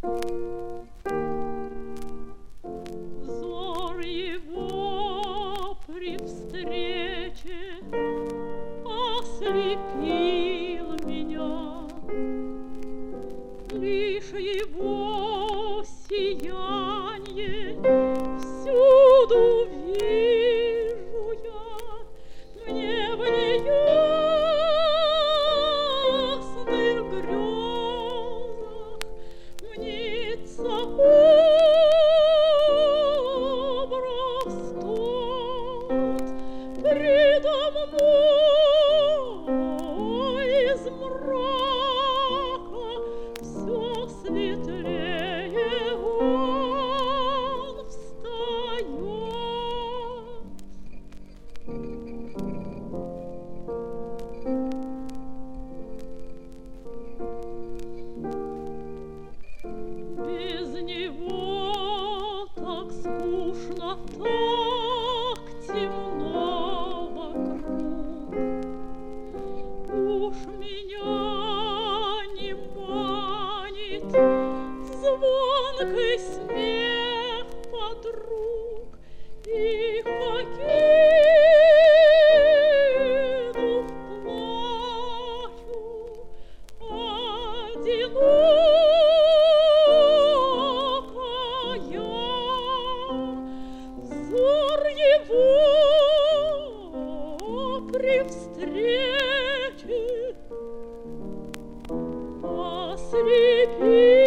Взор его при встрече ослепил меня, лишь его сиянье всюду вижу я. Мне в неясных грезах мнится образ тот предо мной из мрака все светлее он встает. Без него так скучно, так темно вокруг. Уж меня не манит звонкий смех подруг, и покинув плачу одинокая, взор его при встрече ослепил.